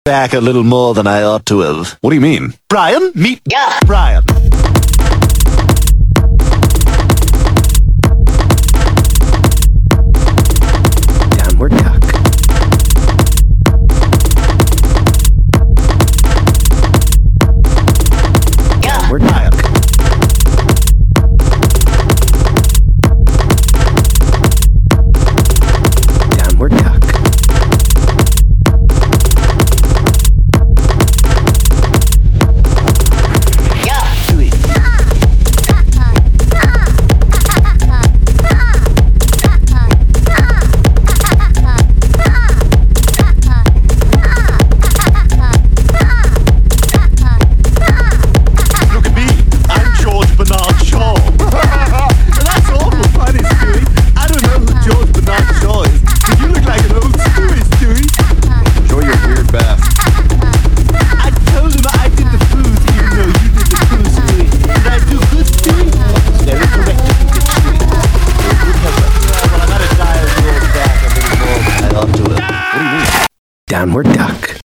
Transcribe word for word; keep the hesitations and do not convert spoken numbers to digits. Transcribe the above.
back a little more than I ought to have. What do you mean? Brian, meet Yeah. Brian. Downward duck. Yeah. Downward duck. Downward duck. Yeah. Three. Look at me. I'm George Bernard Shaw. That's awful funny, Stewie. I don't know who George Bernard Shaw is, but you look like an old Stewie, Stewie. Enjoy your weird bath. I told him I did the food, even though you did the food, Stewie. Did I do good, Stewie? It's very correct if you did, Stewie. You're a good helper. Well, I gotta die of yours back a little more than I ought to have. What do you mean? Downward duck.